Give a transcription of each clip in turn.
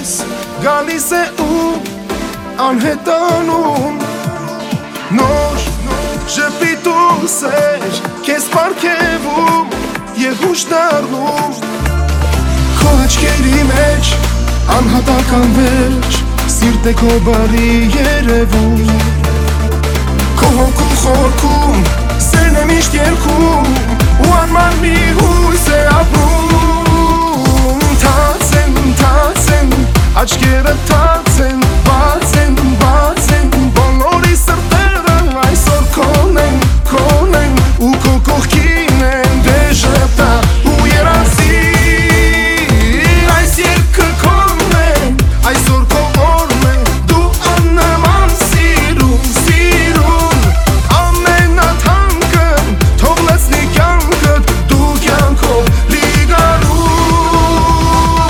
ես գալիս է ու անհետանում նոր ժպիտ ու սեր քեզ պարգևում և հուշ դառնում քո աչքերի մեջ անհատական վերջ սիրտ է քո բարի երևում քո հոգու խորքում սերն է միշտ երգում ու անման մի հույս է ապրում թաց են աչքերը թաց են բաց են բոլորի սրտերը այսօր քոն են ու քո կողքին են դեժապտա ու երազիր այս երգը քոն է այսօր քո օրն է դու աննման սիրուն ամենաթանկը թող լցնի կյանքդ դու կյանքով լի գարու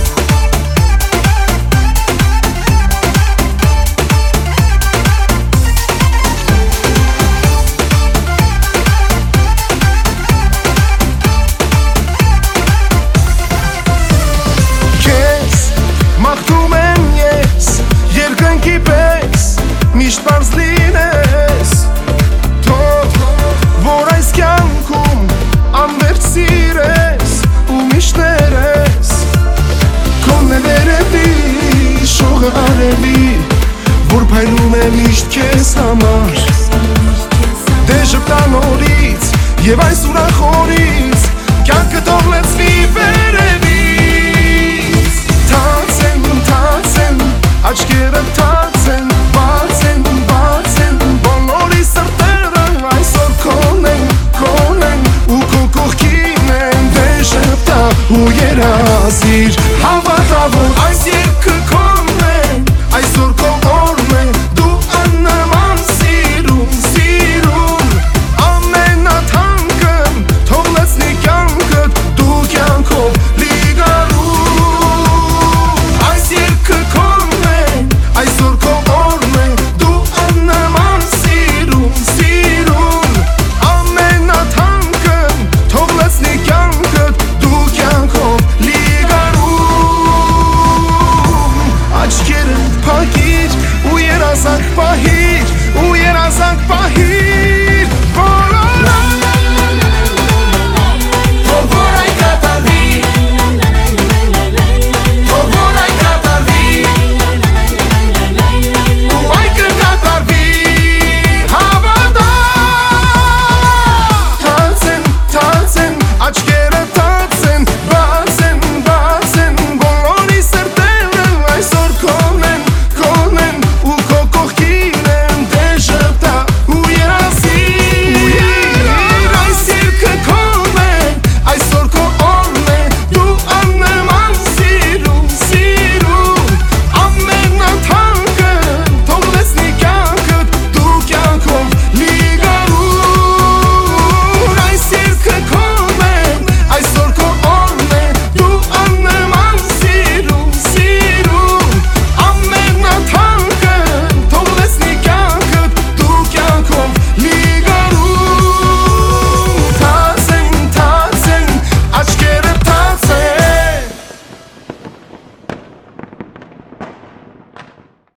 մաղթում եմ ես երկնքի պես միշտ պարզ լինես թող որ այս կյանքում անվերջ սիրես ու միշտ ներես քոնն է վերևի շողը արևի որ փայլում է միշտ քեզ համար դեժպտա նորից և այս ուրախ օրից կյանքը թող լցվի վերևից թաց են աչքերը թաց են բաց են բոլորի սրտերը այսօր քոն են ու քո կողքին են դեժապտա ու երազիր հավատա որ